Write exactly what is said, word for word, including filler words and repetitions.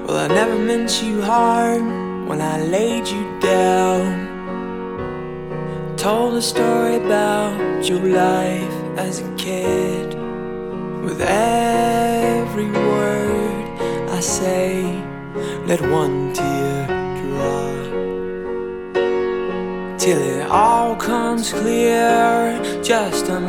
Well, I never meant you harm when I laid you down. Told a story about your life as a kid. With every word I say, let one tear drop, till it all comes clear. Just